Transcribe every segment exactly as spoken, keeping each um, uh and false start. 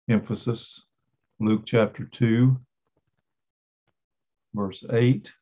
emphasis, Luke chapter two, verse eight.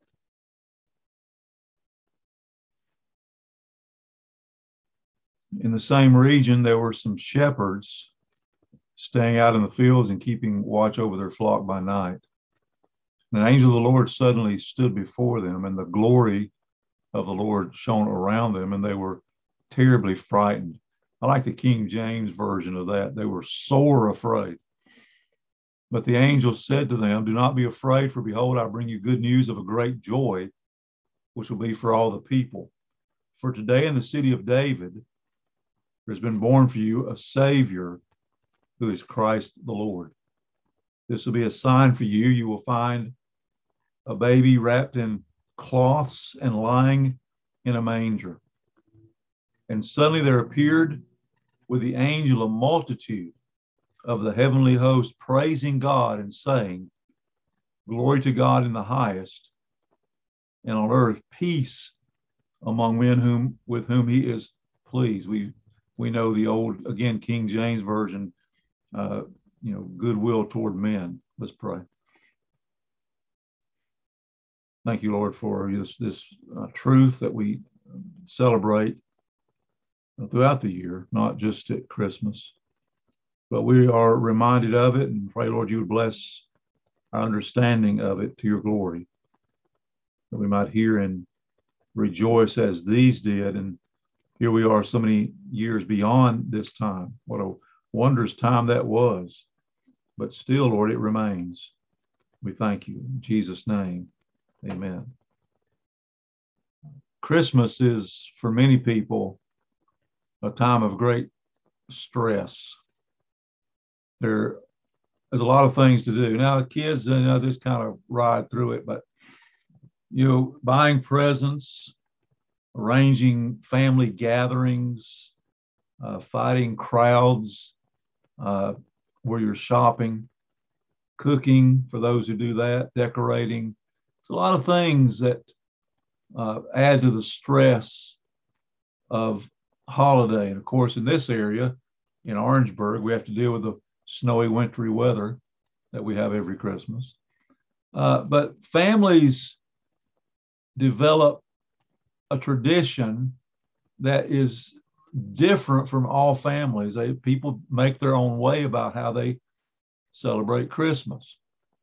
In the same region, there were some shepherds staying out in the fields and keeping watch over their flock by night. And an angel of the Lord suddenly stood before them, and the glory of the Lord shone around them, and they were terribly frightened. I like the King James version of that. They were sore afraid. But the angel said to them, "Do not be afraid, for behold, I bring you good news of a great joy, which will be for all the people. For today in the city of David, there has been born for you a Savior, who is Christ the Lord. This will be a sign for you. You will find a baby wrapped in cloths and lying in a manger." And suddenly there appeared with the angel a multitude of the heavenly host, praising God and saying, "Glory to God in the highest, and on earth peace among men whom with whom he is pleased." We we know the old, again, King James version, uh, you know, goodwill toward men. Let's pray. Thank you, Lord, for this, this uh, truth that we celebrate throughout the year, not just at Christmas, but we are reminded of it, and pray, Lord, you would bless our understanding of it to your glory, that we might hear and rejoice as these did. And here we are so many years beyond this time. What a wondrous time that was. But still, Lord, it remains. We thank you. In Jesus' name, amen. Christmas is, for many people, a time of great stress. There, there's a lot of things to do. Now, the kids, you know, just kind of ride through it, but, you know, buying presents, arranging family gatherings, uh, fighting crowds uh, where you're shopping, cooking for those who do that, decorating. It's a lot of things that uh, add to the stress of holiday. And of course, in this area, in Orangeburg, we have to deal with the snowy, wintry weather that we have every Christmas. Uh, but families develop a tradition that is different from all families. They, people make their own way about how they celebrate Christmas.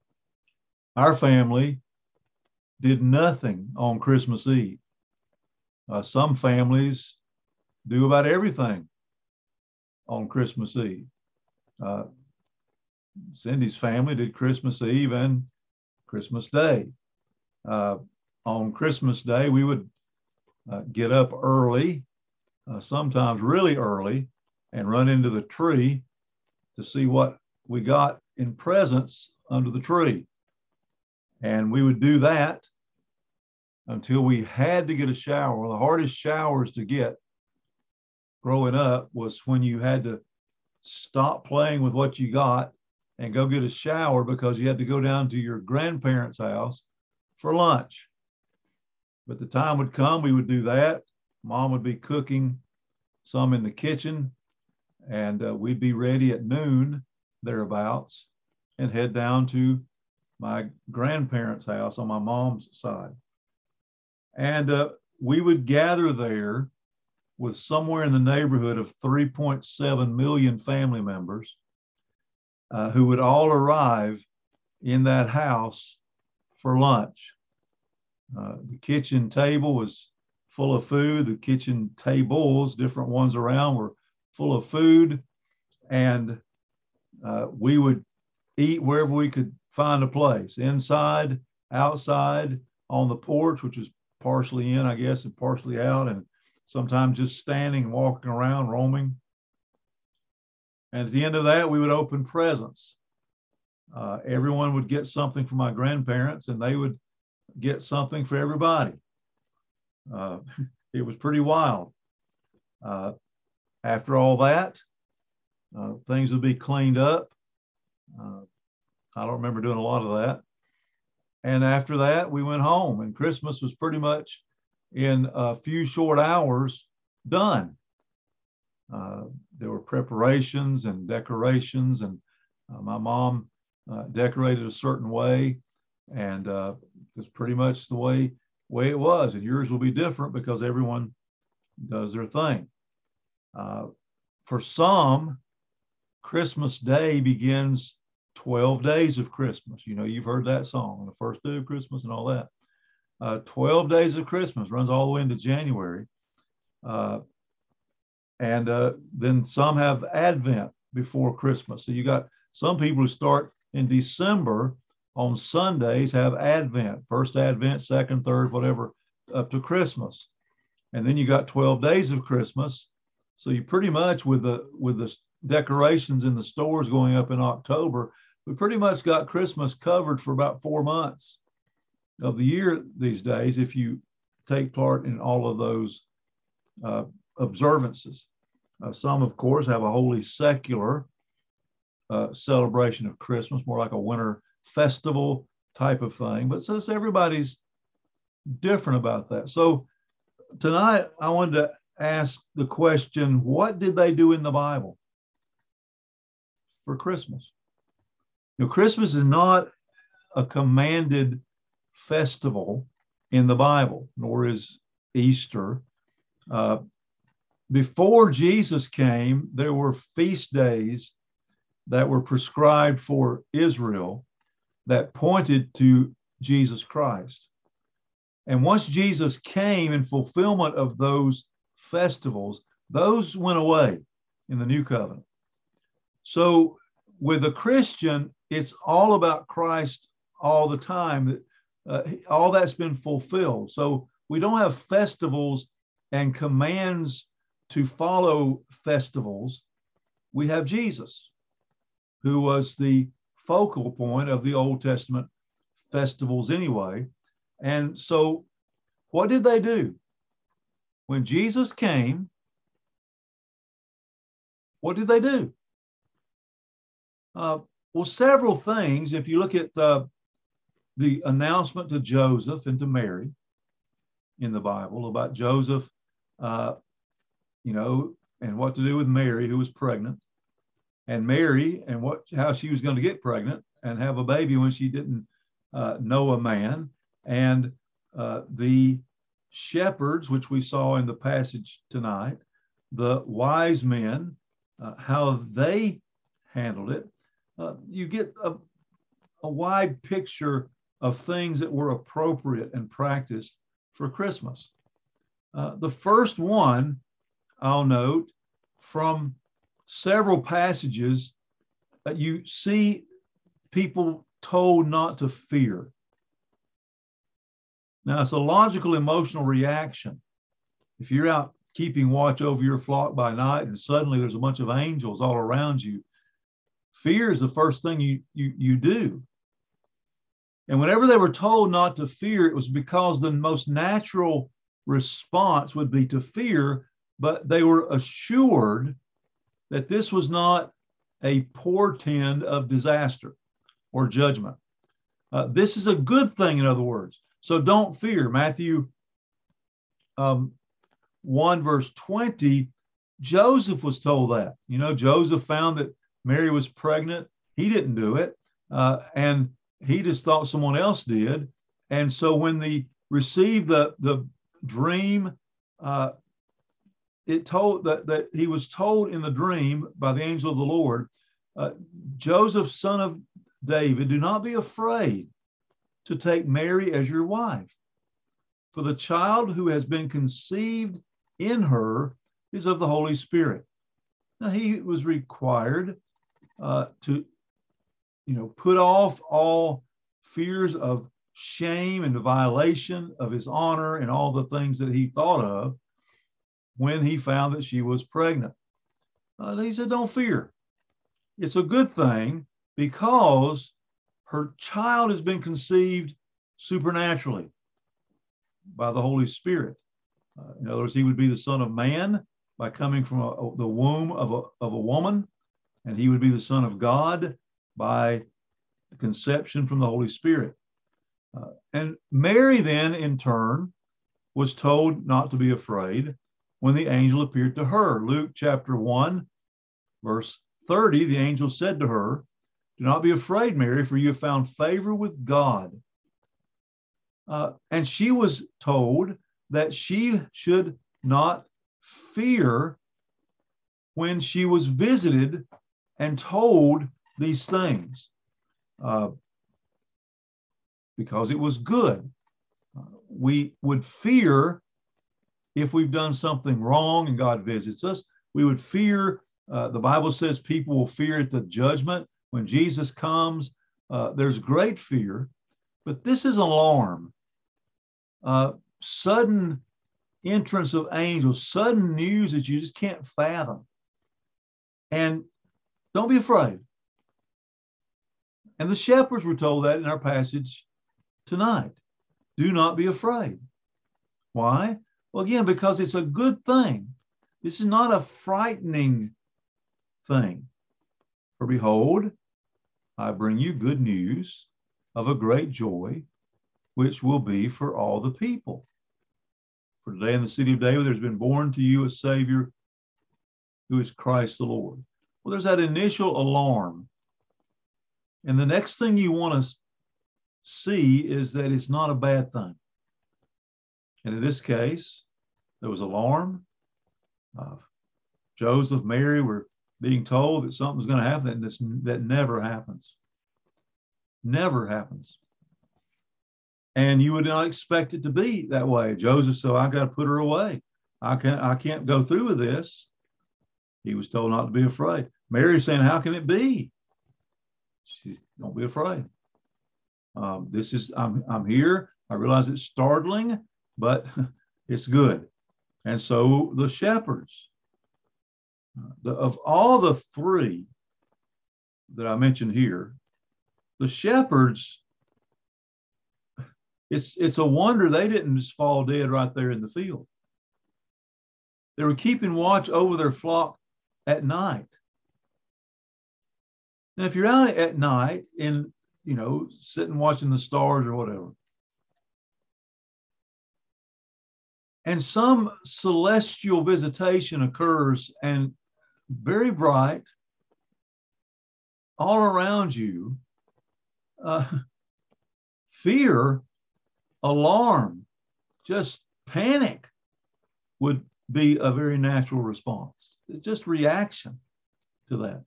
Our family did nothing on Christmas Eve. Uh, some families do about everything on Christmas Eve. Uh, Cindy's family did Christmas Eve and Christmas Day. Uh, on Christmas Day, we would uh, get up early, uh, sometimes really early, and run into the tree to see what we got in presents under the tree. And we would do that until we had to get a shower. The hardest showers to get growing up was when you had to stop playing with what you got and go get a shower because you had to go down to your grandparents' house for lunch. But the time would come, we would do that. Mom would be cooking some in the kitchen, and uh, we'd be ready at noon, thereabouts, and head down to my grandparents' house on my mom's side. And uh, we would gather there with somewhere in the neighborhood of three point seven million family members uh, who would all arrive in that house for lunch. Uh, the kitchen table was full of food. The kitchen tables, different ones around, were full of food. And uh, we would eat wherever we could find a place, inside, outside, on the porch, which was partially in, I guess, and partially out, and sometimes just standing and walking around, roaming. And at the end of that, we would open presents. Uh, everyone would get something from my grandparents, and they would get something for everybody. Uh, it was pretty wild. Uh, after all that, uh, things would be cleaned up. Uh, I don't remember doing a lot of that. And after that, we went home, and Christmas was pretty much in a few short hours done. Uh, there were preparations and decorations and Uh, my mom uh, decorated a certain way, and uh, it's pretty much the way way it was. And yours will be different because everyone does their thing. Uh, for some, Christmas Day begins twelve days of Christmas. You know, you've heard that song, the first day of Christmas and all that. Uh, twelve days of Christmas runs all the way into January. Uh, and uh, then some have Advent before Christmas. So you got some people who start in December on Sundays have Advent, first Advent, second, third, whatever, up to Christmas. And then you got twelve days of Christmas. So you pretty much, with the with the decorations in the stores going up in October, we pretty much got Christmas covered for about four months of the year these days, if you take part in all of those uh, observances. Uh, some, of course, have a wholly secular uh, celebration of Christmas, more like a winter festival type of thing. But since everybody's different about that. So tonight, I wanted to ask the question, what did they do in the Bible for Christmas? You know, Christmas is not a commanded festival in the Bible, nor is Easter. Uh, before Jesus came, there were feast days that were prescribed for Israel that pointed to Jesus Christ. And once Jesus came in fulfillment of those festivals, those went away in the new covenant. So with a Christian, it's all about Christ all the time. Uh, all that's been fulfilled. So we don't have festivals and commands to follow festivals. We have Jesus, who was the focal point of the Old Testament festivals anyway. And so what did they do? When Jesus came, what did they do? Uh, well, several things. If you look at uh, the announcement to Joseph and to Mary in the Bible about Joseph, uh, you know, and what to do with Mary, who was pregnant, and Mary and what how she was going to get pregnant and have a baby when she didn't uh, know a man, and uh, the shepherds, which we saw in the passage tonight, the wise men, uh, how they handled it. Uh, you get a, a wide picture of things that were appropriate and practiced for Christmas. Uh, the first one, I'll note, from several passages, uh, you see people told not to fear. Now, it's a logical emotional reaction. If you're out keeping watch over your flock by night and suddenly there's a bunch of angels all around you, fear is the first thing you, you, you do. And whenever they were told not to fear, it was because the most natural response would be to fear, but they were assured that this was not a portend of disaster or judgment. Uh, this is a good thing, in other words. So don't fear. Matthew um, one, verse twenty, Joseph was told that. You know, Joseph found that Mary was pregnant. He didn't do it. Uh, and he just thought someone else did. And so when they received the, the dream, uh, it told that, that he was told in the dream by the angel of the Lord, uh, Joseph, son of David, do not be afraid to take Mary as your wife, for the child who has been conceived in her is of the Holy Spirit. Now he was required uh, to, you know, put off all fears of shame and the violation of his honor and all the things that he thought of when he found that she was pregnant. Uh, he said, don't fear. It's a good thing because her child has been conceived supernaturally by the Holy Spirit. Uh, in other words, he would be the Son of Man by coming from a, a, the womb of a, of a woman, and he would be the Son of God by the conception from the Holy Spirit. Uh, and Mary then, in turn, was told not to be afraid when the angel appeared to her. Luke chapter one, verse thirty, the angel said to her, Do not be afraid, Mary, for you have found favor with God. Uh, and she was told that she should not fear when she was visited and told these things, uh, because it was good. Uh, we would fear if we've done something wrong and God visits us. We would fear, uh, the Bible says people will fear at the judgment. When Jesus comes, uh, there's great fear, but this is alarm. Uh, sudden entrance of angels, sudden news that you just can't fathom. And don't be afraid. And the shepherds were told that in our passage tonight. Do not be afraid. Why? Well, again, because it's a good thing. This is not a frightening thing. For behold, I bring you good news of a great joy, which will be for all the people. For today in the city of David, there's been born to you a Savior who is Christ the Lord. Well, there's that initial alarm. And the next thing you want to see is that it's not a bad thing. And in this case, there was alarm. Uh, Joseph, Mary were being told that something's going to happen, and this, that never happens. Never happens. And you would not expect it to be that way. Joseph said, I got to put her away. I can't, I can't go through with this. He was told not to be afraid. Mary saying, how can it be? She's, don't be afraid. Um, this is, I'm, I'm here. I realize it's startling, but it's good. And so the shepherds, uh, the, of all the three that I mentioned here, the shepherds, it's, it's a wonder they didn't just fall dead right there in the field. They were keeping watch over their flock at night. Now, if you're out at night and, you know, sitting watching the stars or whatever, and some celestial visitation occurs and very bright all around you, uh, fear, alarm, just panic would be a very natural response. It's just reaction to that.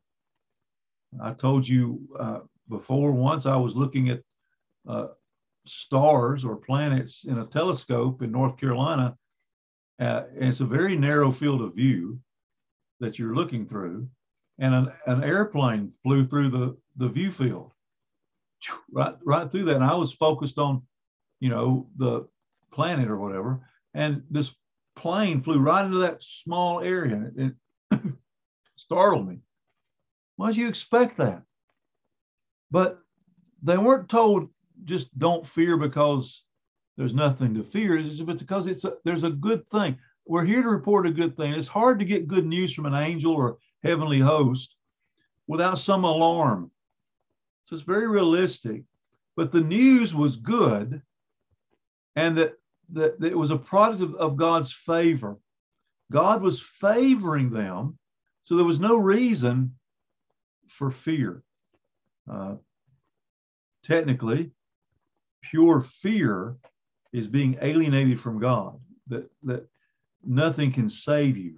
I told you uh, before, once I was looking at uh, stars or planets in a telescope in North Carolina. Uh, and it's a very narrow field of view that you're looking through. And an, an airplane flew through the, the view field, right, right through that. And I was focused on, you know, the planet or whatever. And this plane flew right into that small area. It, it startled me. Why did you expect that? But they weren't told just don't fear because there's nothing to fear. It's because it's a, there's a good thing. We're here to report a good thing. It's hard to get good news from an angel or heavenly host without some alarm. So it's very realistic. But the news was good, and that, that, that it was a product of, of God's favor. God was favoring them, so there was no reason for fear. Uh, technically, pure fear is being alienated from God, that, that nothing can save you.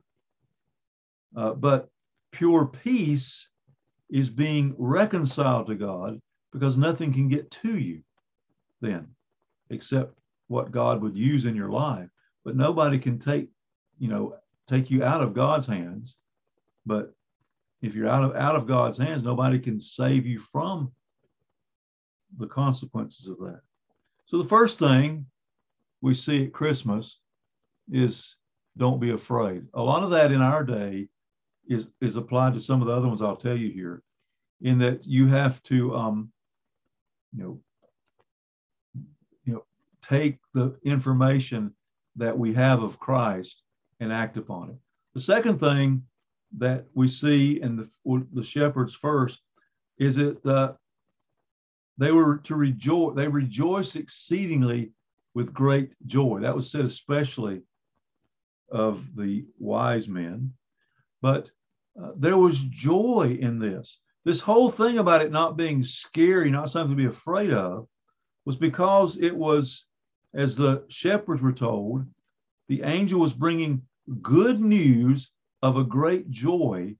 Uh, but pure peace is being reconciled to God, because nothing can get to you then, except what God would use in your life. But nobody can take, you know, take you out of God's hands. But if you're out of, out of God's hands, nobody can save you from the consequences of that. So the first thing we see at Christmas is don't be afraid. A lot of that in our day is, is applied to some of the other ones I'll tell you here, in that you have to, um, you know, you know, take the information that we have of Christ and act upon it. The second thing that we see in the, the shepherds first is that uh, they were to rejoice. They rejoiced exceedingly with great joy. That was said especially of the wise men. But uh, there was joy in this. This whole thing about it not being scary, not something to be afraid of, was because it was, as the shepherds were told, the angel was bringing good news of a great joy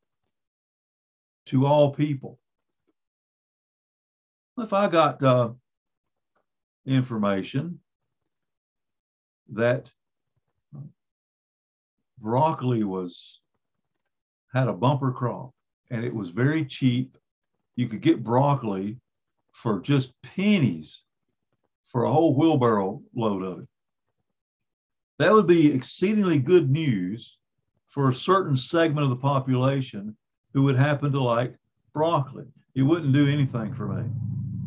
to all people. If I got uh, information that broccoli was had a bumper crop and it was very cheap, you could get broccoli for just pennies for a whole wheelbarrow load of it. That would be exceedingly good news for a certain segment of the population who would happen to like broccoli. It wouldn't do anything for me.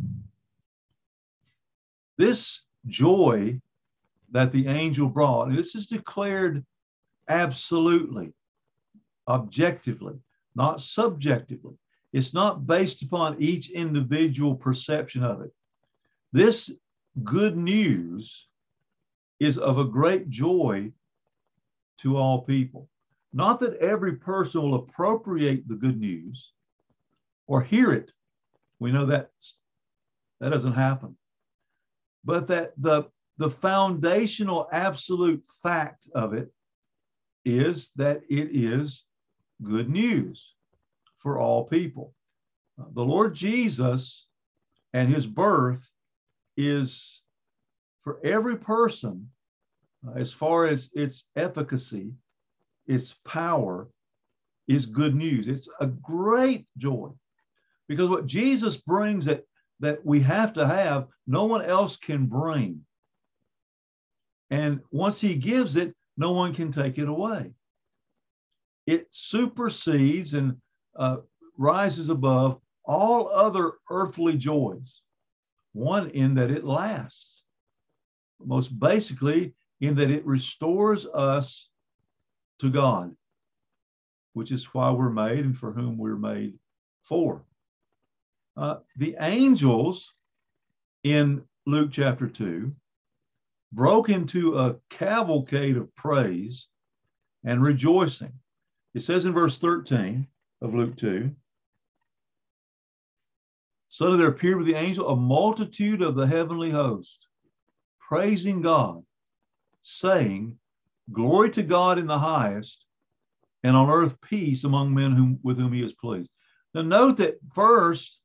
This joy that the angel brought, and this is declared absolutely, objectively, not subjectively. It's not based upon each individual perception of it. This good news is of a great joy to all people. Not that every person will appropriate the good news or hear it. We know that that doesn't happen. But that the, the foundational absolute fact of it is that it is good news for all people. Uh, the Lord Jesus and his birth is for every person, uh, as far as its efficacy, its power, is good news. It's a great joy, because what Jesus brings that, that we have to have, no one else can bring. And once he gives it, no one can take it away. It supersedes and uh, rises above all other earthly joys. One, in that it lasts. Most basically, in that it restores us to God, which is why we're made and for whom we're made for. Uh, the angels in Luke chapter two broke into a cavalcade of praise and rejoicing. It says in verse thirteen of Luke two, suddenly there appeared with the angel a multitude of the heavenly host, praising God, saying, glory to God in the highest, and on earth peace among men whom, with whom he is pleased. Now note that first,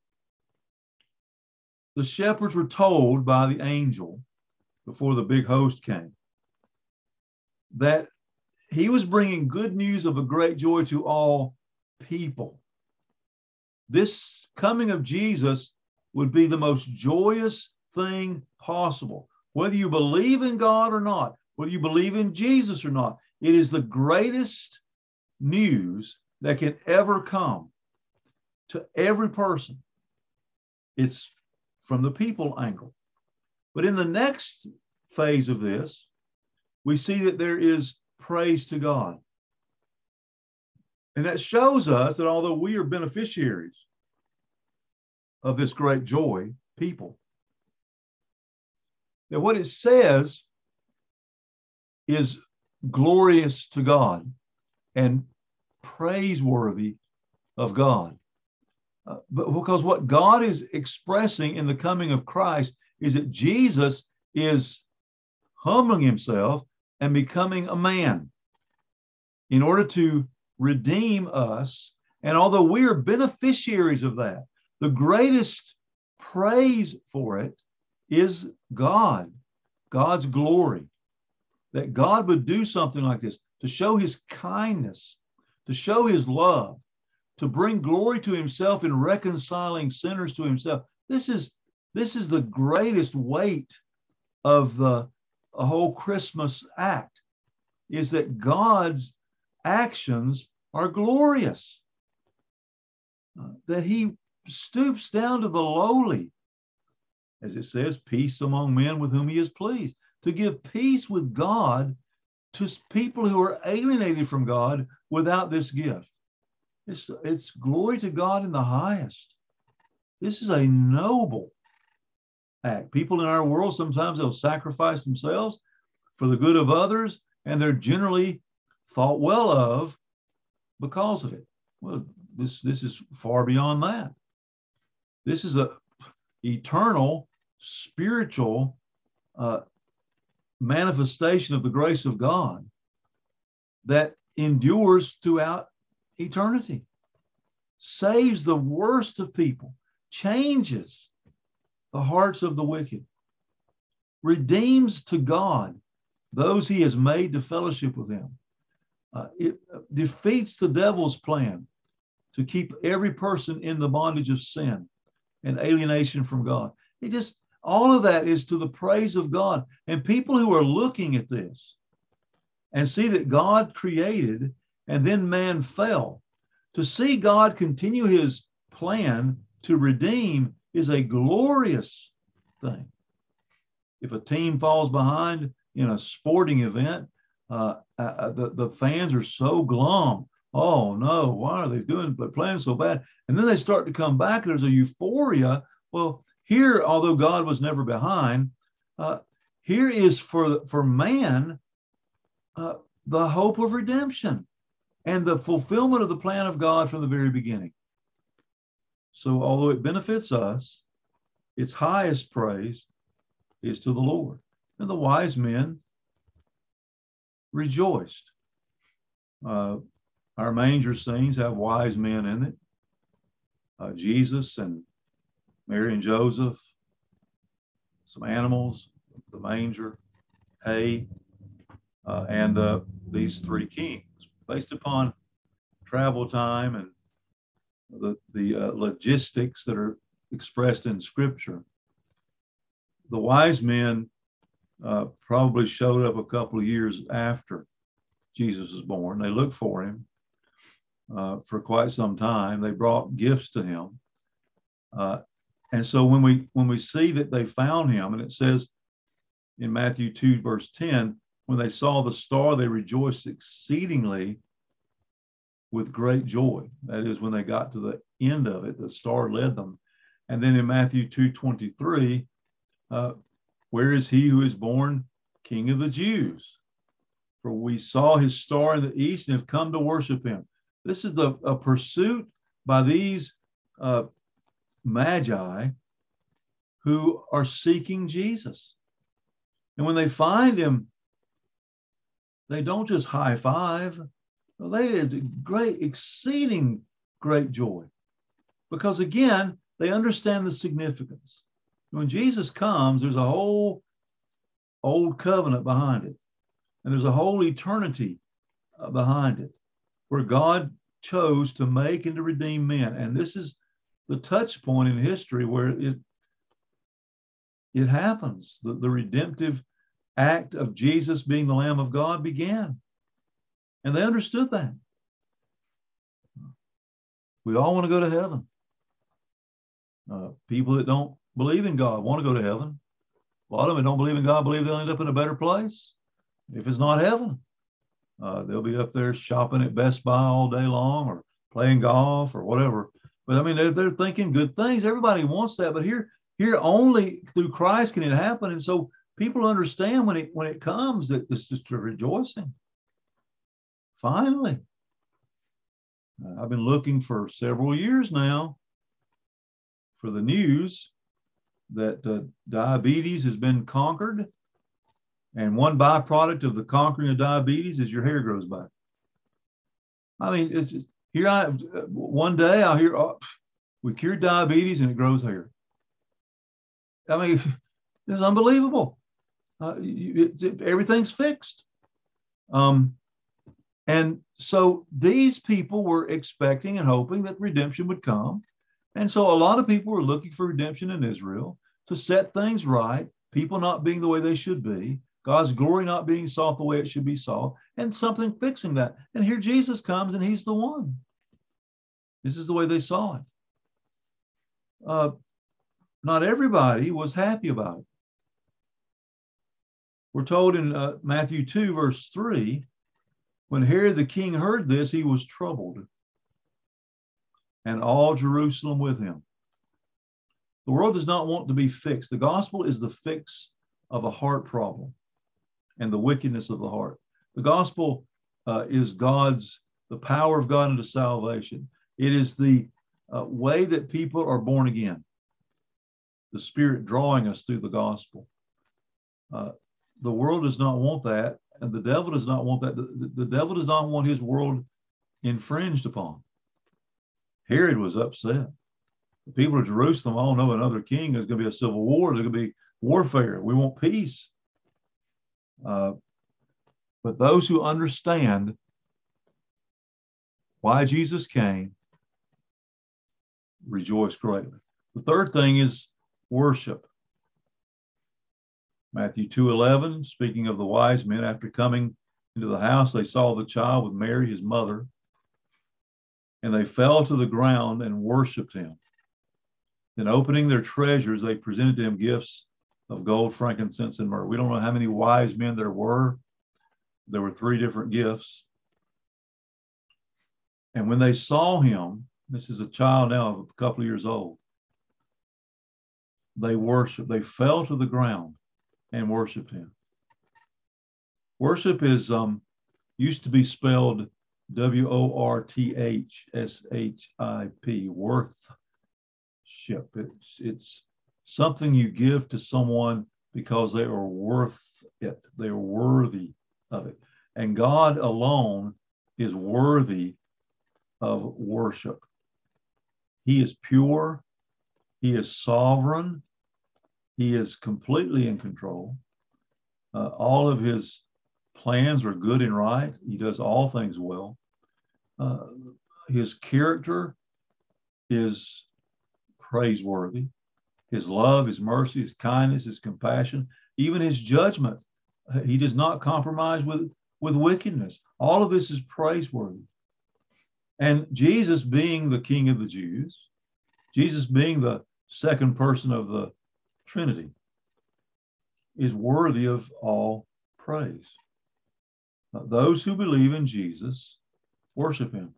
the shepherds were told by the angel, before the big host came, that he was bringing good news of a great joy to all people. This coming of Jesus would be the most joyous thing possible. Whether you believe in God or not, whether you believe in Jesus or not, it is the greatest news that can ever come to every person. It's from the people angle. But in the next phase of this, we see that there is praise to God. And that shows us that although we are beneficiaries of this great joy, people, that what it says is glorious to God and praiseworthy of God. Uh, but because what God is expressing in the coming of Christ is that Jesus is humbling himself and becoming a man in order to redeem us. And although we are beneficiaries of that, the greatest praise for it is God, God's glory, that God would do something like this to show his kindness, to show his love, to bring glory to himself in reconciling sinners to himself. This is, this is the greatest weight of the a whole Christmas act, is that God's actions are glorious, uh, that he stoops down to the lowly, as it says, peace among men with whom he is pleased, to give peace with God to people who are alienated from God without this gift. It's, it's glory to God in the highest. This is a noble act. People in our world, sometimes they'll sacrifice themselves for the good of others, and they're generally thought well of because of it. Well, this, this is far beyond that. This is a eternal, spiritual uh, manifestation of the grace of God that endures throughout eternity, saves the worst of people, changes the hearts of the wicked, redeems to God those he has made to fellowship with him. Uh, it defeats the devil's plan to keep every person in the bondage of sin and alienation from God. It just, all of that is to the praise of God. And people who are looking at this and see that God created and then man fell, to see God continue his plan to redeem is a glorious thing. If a team falls behind in a sporting event, uh, uh, the, the fans are so glum. Oh no, why are they doing, but playing so bad? And then they start to come back. There's a euphoria. Well, here, although God was never behind, uh, here is for, for man uh, the hope of redemption and the fulfillment of the plan of God from the very beginning. So although it benefits us, its highest praise is to the Lord. And the wise men rejoiced. Uh, our manger scenes have wise men in it. Uh, Jesus and Mary and Joseph, some animals, the manger, hay, uh, and uh, these three kings, based upon travel time and the, the uh, logistics that are expressed in Scripture. The wise men uh, probably showed up a couple of years after Jesus was born. They looked for him uh, for quite some time. They brought gifts to him. Uh, and so when we when we see that they found him, and it says in Matthew two, verse ten, when they saw the star, they rejoiced exceedingly with great joy. That is, when they got to the end of it, the star led them. And then in Matthew two twenty-three, uh, where is he who is born King of the Jews? For we saw his star in the east and have come to worship him. This is the, a pursuit by these uh, magi who are seeking Jesus. And when they find him, they don't just high five. They had great, exceeding great joy. Because again, they understand the significance. When Jesus comes, there's a whole old covenant behind it. And there's a whole eternity uh, behind it, where God chose to make and to redeem men. And this is the touch point in history where it, it happens. The, the redemptive act of Jesus being the Lamb of God began. And they understood that. We all want to go to heaven. Uh, people that don't believe in God want to go to heaven. A lot of them that don't believe in God believe they'll end up in a better place if it's not heaven. Uh, they'll be up there shopping at Best Buy all day long or playing golf or whatever. But I mean, they're, they're thinking good things. Everybody wants that. But here, here only through Christ can it happen. And so people understand when it when it comes that it's just a rejoicing. Finally. Uh, I've been looking for several years now for the news that uh, diabetes has been conquered. And one byproduct of the conquering of diabetes is your hair grows back. I mean, it's just, here I one day I'll hear, oh, we cured diabetes and it grows hair. I mean, it's unbelievable. Uh, it, it, everything's fixed. Um, and so these people were expecting and hoping that redemption would come. And so a lot of people were looking for redemption in Israel to set things right, people not being the way they should be, God's glory not being sought the way it should be sought, and something fixing that. And here Jesus comes and he's the one. This is the way they saw it. Uh, not everybody was happy about it. We're told in uh, Matthew two, verse three, when Herod the king heard this, he was troubled, and all Jerusalem with him. The world does not want to be fixed. The gospel is the fix of a heart problem and the wickedness of the heart. The gospel uh, is God's, the power of God unto salvation. It is the uh, way that people are born again. The Spirit drawing us through the gospel. Uh, the world does not want that, and the devil does not want that. The, the, the devil does not want his world infringed upon. Herod was upset. The people of Jerusalem all know another king. There's going to be a civil war. There's going to be warfare. We want peace. Uh, but those who understand why Jesus came rejoice greatly. The third thing is worship. Matthew two eleven, speaking of the wise men, after coming into the house, they saw the child with Mary, his mother, and they fell to the ground and worshiped him. Then opening their treasures, they presented to him gifts of gold, frankincense, and myrrh. We don't know how many wise men there were. There were three different gifts. And when they saw him, this is a child now of a couple of years old, they worshiped. They fell to the ground and worshiped him. Worship is um, used to be spelled W O R T H S H I P, worthship. It's, it's something you give to someone because they are worth it. They are worthy of it. And God alone is worthy of worship. He is pure. He is sovereign. He is completely in control. Uh, all of his plans are good and right. He does all things well. Uh, his character is praiseworthy. His love, his mercy, his kindness, his compassion, even his judgment. He does not compromise with, with wickedness. All of this is praiseworthy. And Jesus being the King of the Jews, Jesus being the second person of the Trinity, is worthy of all praise. Uh, those who believe in Jesus worship him.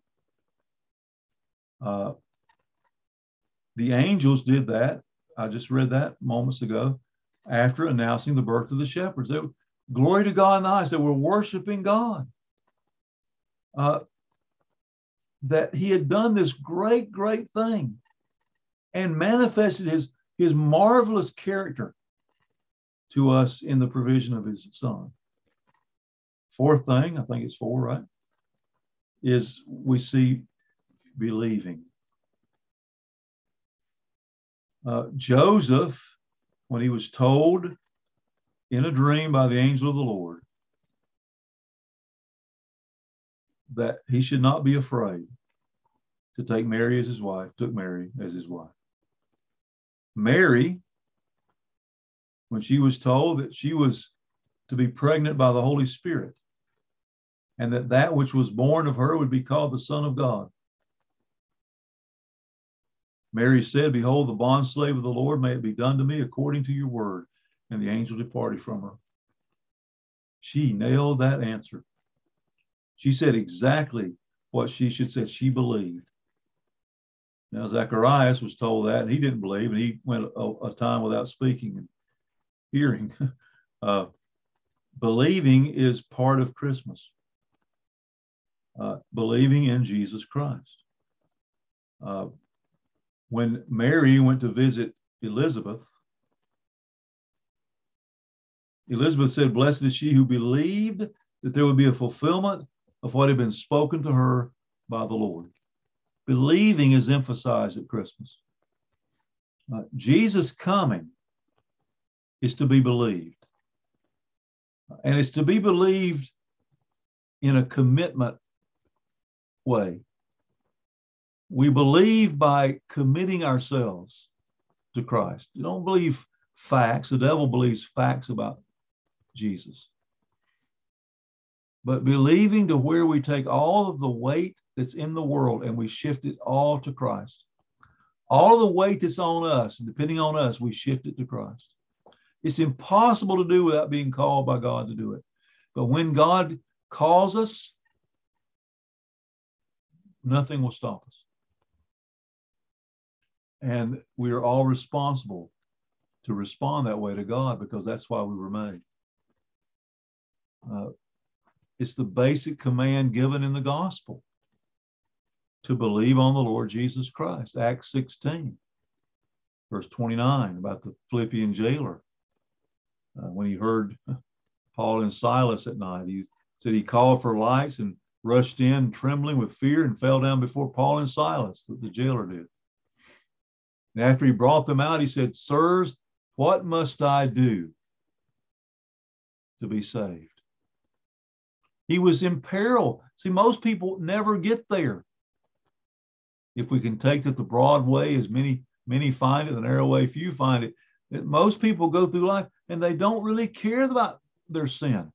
Uh, the angels did that. I just read that moments ago after announcing the birth of the shepherds. They, glory to God in the highest. They were worshiping God. Uh, that he had done this great, great thing and manifested his, his marvelous character to us in the provision of his son. Fourth thing, I think it's four, right, is we see believing. Uh, Joseph, when he was told in a dream by the angel of the Lord that he should not be afraid to take Mary as his wife, took Mary as his wife. Mary, when she was told that she was to be pregnant by the Holy Spirit and that that which was born of her would be called the Son of God, Mary said, behold, the bondslave of the Lord, may it be done to me according to your word. And the angel departed from her. She nailed that answer. She said exactly what she should say. She believed. Now, Zacharias was told that, and he didn't believe, and he went a, a time without speaking and hearing. Uh, believing is part of Christmas. Uh, believing in Jesus Christ. Uh, when Mary went to visit Elizabeth, Elizabeth said, blessed is she who believed that there would be a fulfillment of what had been spoken to her by the Lord. Believing is emphasized at Christmas. Uh, Jesus coming is to be believed. And it's to be believed in a commitment way. We believe by committing ourselves to Christ. You don't believe facts. The devil believes facts about Jesus. But believing to where we take all of the weight that's in the world and we shift it all to Christ. All of the weight that's on us, depending on us, we shift it to Christ. It's impossible to do without being called by God to do it. But when God calls us, nothing will stop us. And we are all responsible to respond that way to God because that's why we were made. Uh, it's the basic command given in the gospel. to believe on the Lord Jesus Christ. Acts sixteen, verse twenty-nine, about the Philippian jailer. Uh, when he heard Paul and Silas at night, he said he called for lights and rushed in trembling with fear and fell down before Paul and Silas, that the jailer did. And after he brought them out, he said, "Sirs, what must I do to be saved?" He was in peril. See, most people never get there. If we can take that the broad way, as many, many find it, the narrow way, few find it, that most people go through life and they don't really care about their sin.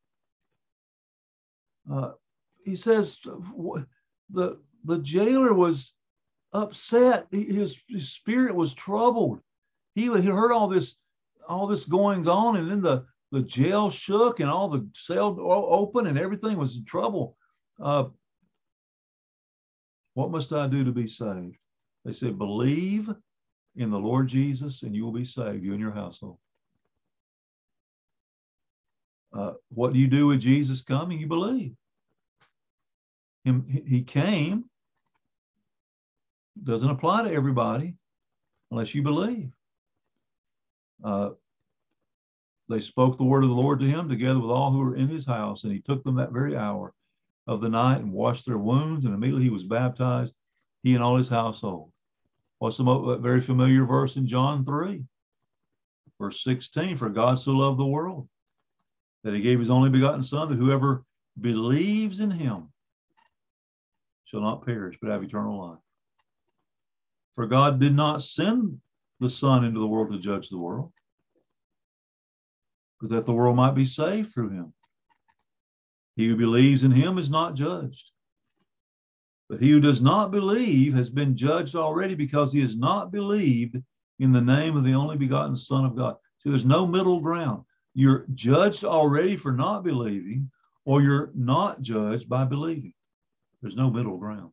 Uh, he says the, the jailer was upset. His, his spirit was troubled. He, he heard all this, all this goings on, and then the, the jail shook and all the cells open and everything was in trouble. Uh, what must I do to be saved? They said, believe in the Lord Jesus and you will be saved, you and your household. Uh, what do you do with Jesus coming? You believe. Him, he came. Doesn't apply to everybody unless you believe. Uh, they spoke the word of the Lord to him together with all who were in his house, and he took them that very hour of the night and washed their wounds, and immediately he was baptized, he and all his household. What's the very familiar verse in John three, verse sixteen? For God so loved the world that he gave his only begotten Son, that whoever believes in him shall not perish, but have eternal life. For God did not send the Son into the world to judge the world, but that the world might be saved through him. He who believes in him is not judged, but he who does not believe has been judged already, because he has not believed in the name of the only begotten Son of God. See, there's no middle ground. You're judged already for not believing, or you're not judged by believing. There's no middle ground.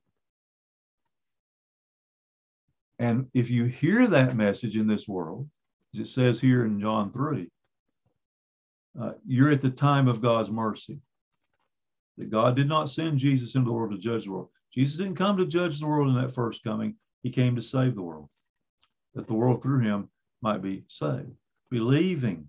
And if you hear that message in this world, as it says here in John three, uh, you're at the time of God's mercy. That God did not send Jesus into the world to judge the world. Jesus didn't come to judge the world in that first coming. He came to save the world, that the world through him might be saved. Believing.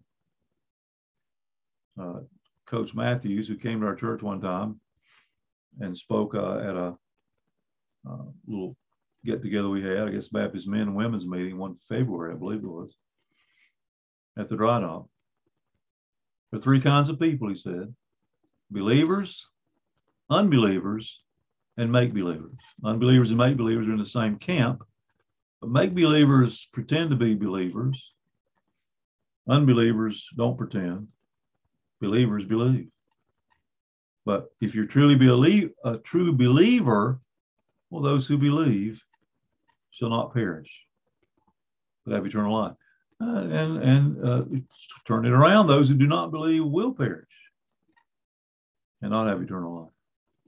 Uh, Coach Matthews, who came to our church one time and spoke uh, at a uh, little get-together we had, I guess Baptist men and women's meeting one February, I believe it was, at the Dry Dock. There are three kinds of people, he said: believers, unbelievers, and make-believers. Unbelievers and make-believers are in the same camp, but make-believers pretend to be believers. Unbelievers don't pretend. Believers believe. But if you're truly believe, a true believer, well, those who believe shall not perish, but have eternal life. Uh, and and uh, turn it around, those who do not believe will perish and not have eternal life.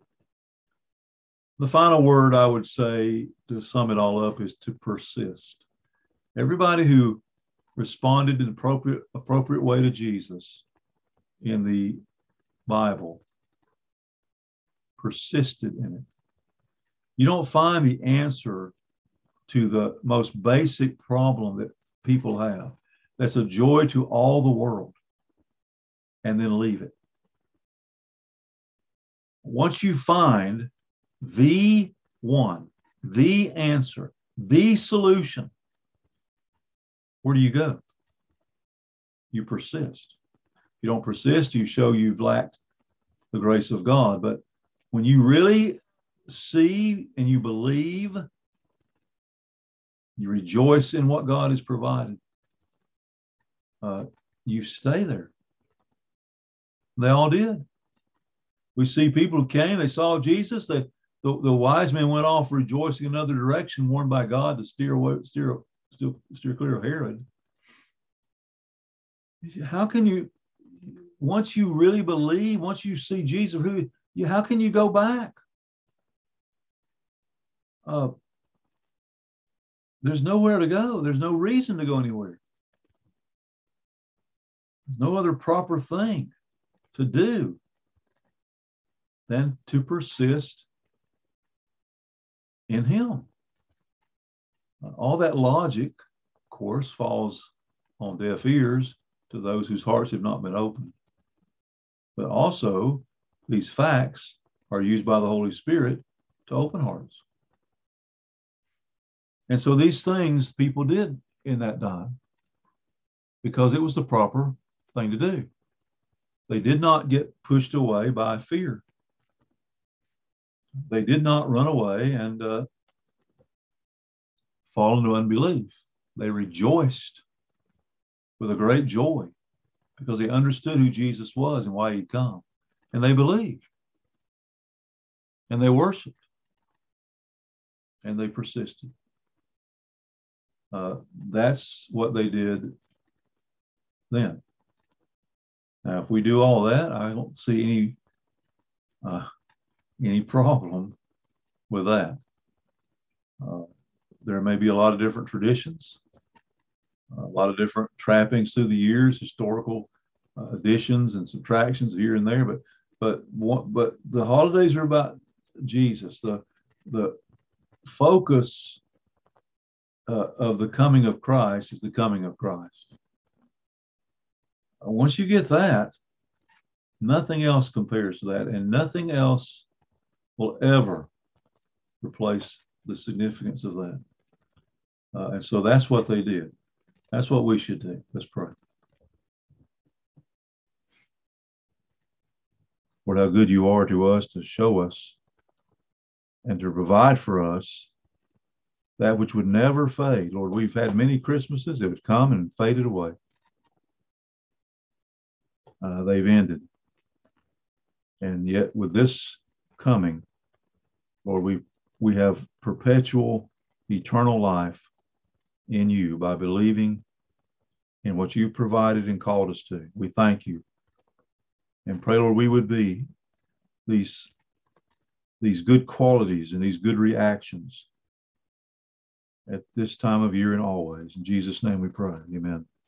The final word I would say to sum it all up is to persist. Everybody who responded in the appropriate, appropriate way to Jesus in the Bible persisted in it. You don't find the answer to the most basic problem that people have, that's a joy to all the world, and then leave it. Once you find the one, the answer, the solution, where do you go? You persist. If you don't persist, you show you've lacked the grace of God. But when you really see and you believe, you rejoice in what God has provided, uh, you stay there. They all did. We see people who came, they saw Jesus, they, the, the wise men went off rejoicing in another direction, warned by God to steer away, steer, steer, steer clear of Herod. How can you, once you really believe, once you see Jesus, who you, how can you go back? Uh, there's nowhere to go. There's no reason to go anywhere. There's no other proper thing to do than to persist in him. All that logic, of course, falls on deaf ears to those whose hearts have not been opened. But also, these facts are used by the Holy Spirit to open hearts. And so these things people did in that time because it was the proper thing to do. They did not get pushed away by fear. They did not run away and uh, fall into unbelief. They rejoiced with a great joy because they understood who Jesus was and why he'd come. And they believed. And they worshiped. And they persisted. Uh, that's what they did then. Now, if we do all that, I don't see any uh, any problem with that. Uh, there may be a lot of different traditions, a lot of different trappings through the years, historical uh, additions and subtractions here and there, but but but the holidays are about Jesus. The the focus uh, of the coming of Christ is the coming of Christ. Once you get that, nothing else compares to that, and nothing else will ever replace the significance of that. Uh, and so that's what they did. That's what we should do. Let's pray. Lord, how good you are to us to show us and to provide for us that which would never fade. Lord, we've had many Christmases that have come and faded away. Uh, they've ended. And yet with this coming, Lord, we we have perpetual, eternal life in you by believing in what you provided and called us to. We thank you. And pray, Lord, we would be these, these good qualities and these good reactions at this time of year and always. In Jesus' name we pray. Amen.